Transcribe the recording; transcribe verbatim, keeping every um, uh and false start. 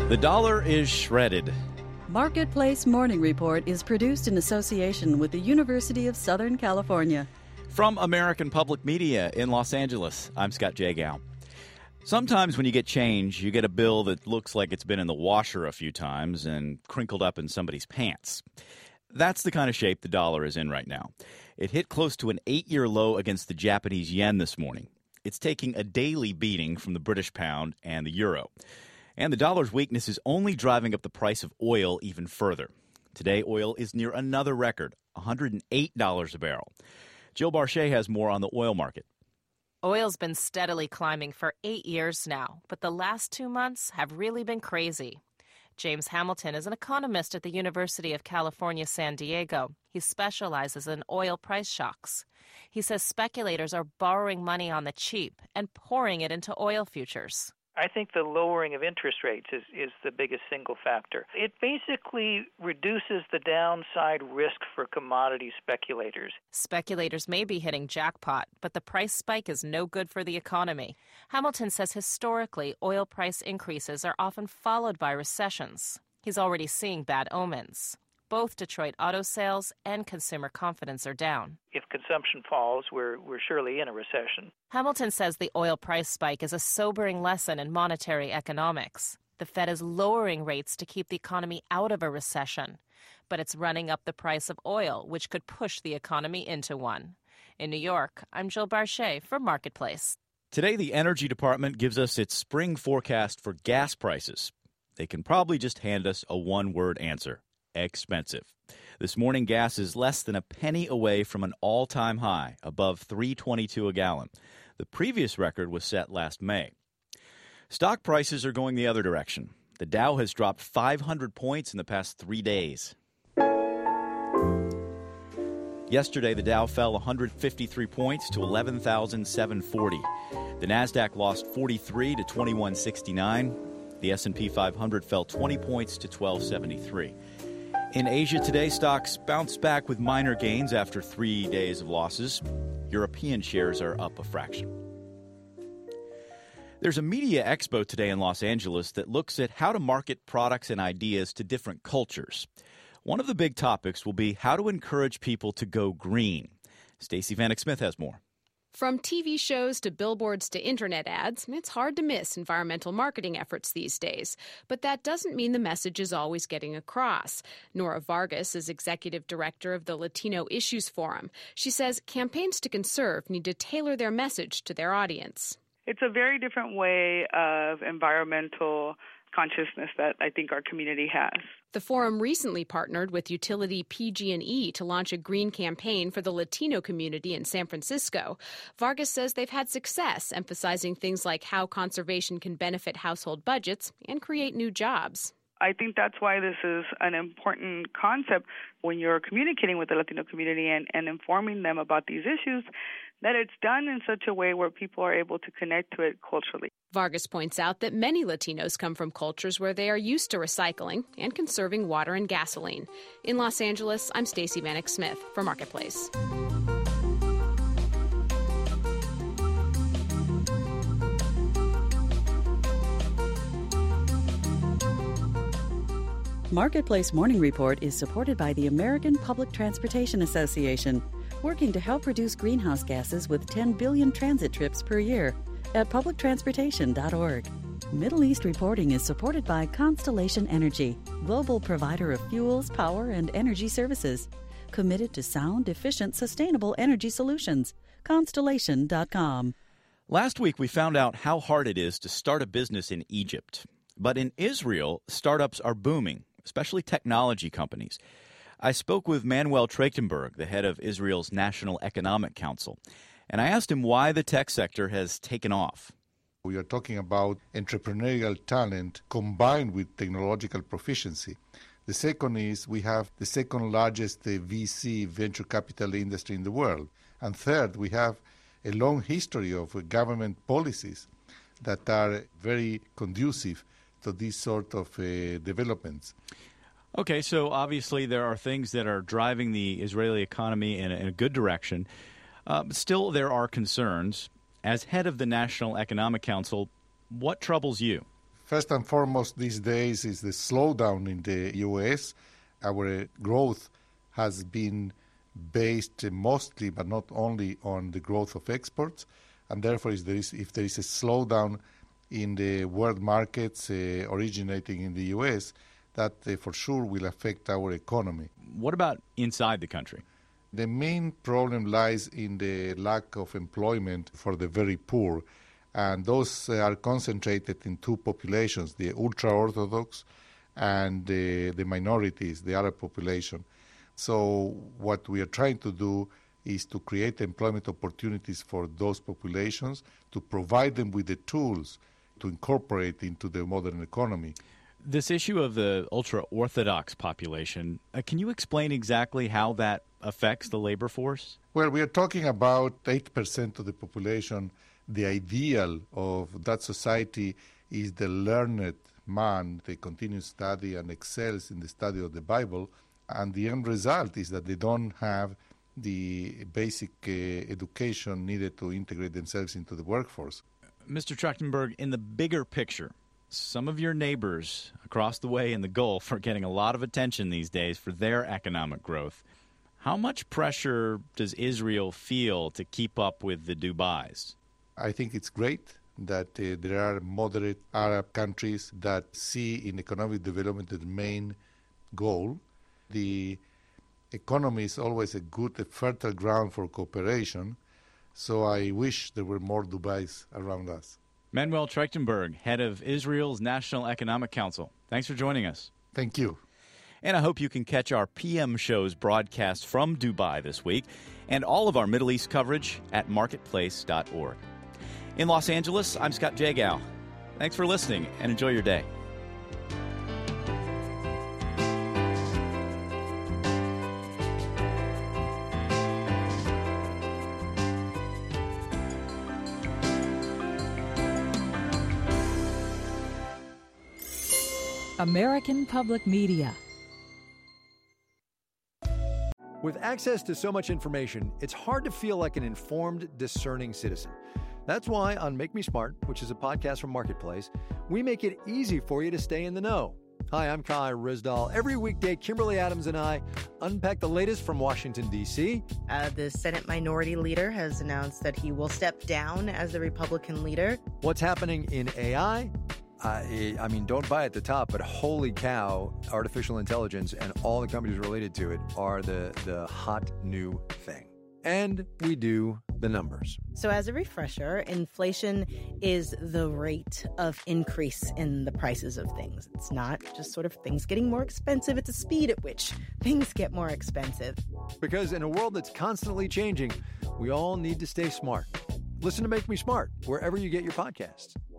The dollar is shredded. Marketplace Morning Report is produced in association with the University of Southern California. From American Public Media in Los Angeles, I'm Scott Jagow. Sometimes when you get change, you get a bill that looks like it's been in the washer a few times and crinkled up in somebody's pants. That's the kind of shape the dollar is in right now. It hit close to an eight-year low against the Japanese yen this morning. It's taking a daily beating from the British pound and the euro. And the dollar's weakness is only driving up the price of oil even further. Today, oil is near another record, one hundred eight dollars a barrel. Jill Barchet has more on the oil market. Oil's been steadily climbing for eight years now, but the last two months have really been crazy. James Hamilton is an economist at the University of California, San Diego. He specializes in oil price shocks. He says speculators are borrowing money on the cheap and pouring it into oil futures. I think the lowering of interest rates is, is the biggest single factor. It basically reduces the downside risk for commodity speculators. Speculators may be hitting jackpot, but the price spike is no good for the economy. Hamilton says historically, oil price increases are often followed by recessions. He's already seeing bad omens. Both Detroit auto sales and consumer confidence are down. If consumption falls, we're we're surely in a recession. Hamilton says the oil price spike is a sobering lesson in monetary economics. The Fed is lowering rates to keep the economy out of a recession, but it's running up the price of oil, which could push the economy into one. In New York, I'm Jill Barchet for Marketplace. Today, the Energy Department gives us its spring forecast for gas prices. They can probably just hand us a one-word answer. Expensive. This morning, gas is less than a penny away from an all-time high, above three dollars and twenty-two cents a gallon. The previous record was set last May. Stock prices are going the other direction. The Dow has dropped five hundred points in the past three days. Yesterday, the Dow fell one hundred fifty-three points to eleven thousand seven hundred forty. The Nasdaq lost forty-three to twenty-one sixty-nine. The S and P five hundred fell twenty points to twelve seventy-three. In Asia today, stocks bounced back with minor gains after three days of losses. European shares are up a fraction. There's a media expo today in Los Angeles that looks at how to market products and ideas to different cultures. One of the big topics will be how to encourage people to go green. Stacey Vanek Smith has more. From T V shows to billboards to internet ads, it's hard to miss environmental marketing efforts these days. But that doesn't mean the message is always getting across. Nora Vargas is executive director of the Latino Issues Forum. She says campaigns to conserve need to tailor their message to their audience. It's a very different way of environmental consciousness that I think our community has. The forum recently partnered with utility P G and E to launch a green campaign for the Latino community in San Francisco. Vargas says they've had success emphasizing things like how conservation can benefit household budgets and create new jobs. I think that's why this is an important concept when you're communicating with the Latino community and, and informing them about these issues, that it's done in such a way where people are able to connect to it culturally. Vargas points out that many Latinos come from cultures where they are used to recycling and conserving water and gasoline. In Los Angeles, I'm Stacey Vanek Smith for Marketplace. Marketplace Morning Report is supported by the American Public Transportation Association, working to help reduce greenhouse gases with ten billion transit trips per year at public transportation dot org. Middle East reporting is supported by Constellation Energy, global provider of fuels, power, and energy services. Committed to sound, efficient, sustainable energy solutions. Constellation dot com. Last week, we found out how hard it is to start a business in Egypt. But in Israel, startups are booming, especially technology companies. I spoke with Manuel Trachtenberg, the head of Israel's National Economic Council, and I asked him why the tech sector has taken off. We are talking about entrepreneurial talent combined with technological proficiency. The second is we have the second largest uh, V C venture capital industry in the world. And third, we have a long history of uh, government policies that are very conducive to these sort of uh, developments. Okay, so obviously there are things that are driving the Israeli economy in a, in a good direction. Uh, but still, there are concerns. As head of the National Economic Council, what troubles you? First and foremost these days is the slowdown in the U S. Our growth has been based mostly, but not only, on the growth of exports. And therefore, if there is, if there is a slowdown in the world markets uh, originating in the U S, that uh, for sure will affect our economy. What about inside the country? The main problem lies in the lack of employment for the very poor. And those uh, are concentrated in two populations, the ultra-Orthodox and uh, the minorities, the Arab population. So what we are trying to do is to create employment opportunities for those populations, to provide them with the tools to incorporate into the modern economy. This issue of the ultra-Orthodox population, uh, can you explain exactly how that affects the labor force? Well, we are talking about eight percent of the population. The ideal of that society is the learned man, they continue to study and excels in the study of the Bible, and the end result is that they don't have the basic uh, education needed to integrate themselves into the workforce. Mister Trachtenberg, in the bigger picture, some of your neighbors across the way in the Gulf are getting a lot of attention these days for their economic growth. How much pressure does Israel feel to keep up with the Dubais? I think it's great that uh, there are moderate Arab countries that see in economic development the main goal. The economy is always a good, a fertile ground for cooperation, so I wish there were more Dubais around us. Manuel Trachtenberg, head of Israel's National Economic Council. Thanks for joining us. Thank you. And I hope you can catch our P M shows broadcast from Dubai this week and all of our Middle East coverage at marketplace dot org. In Los Angeles, I'm Scott Jagow. Thanks for listening and enjoy your day. American Public Media. With access to so much information, it's hard to feel like an informed, discerning citizen. That's why on Make Me Smart, which is a podcast from Marketplace, we make it easy for you to stay in the know. Hi, I'm Kai Rizdal. Every weekday, Kimberly Adams and I unpack the latest from Washington, D C Uh, the Senate Minority Leader has announced that he will step down as the Republican leader. What's happening in A I? I, I mean, don't buy at the top, but holy cow, artificial intelligence and all the companies related to it are the, the hot new thing. And we do the numbers. So as a refresher, inflation is the rate of increase in the prices of things. It's not just sort of things getting more expensive. It's the speed at which things get more expensive. Because in a world that's constantly changing, we all need to stay smart. Listen to Make Me Smart wherever you get your podcasts.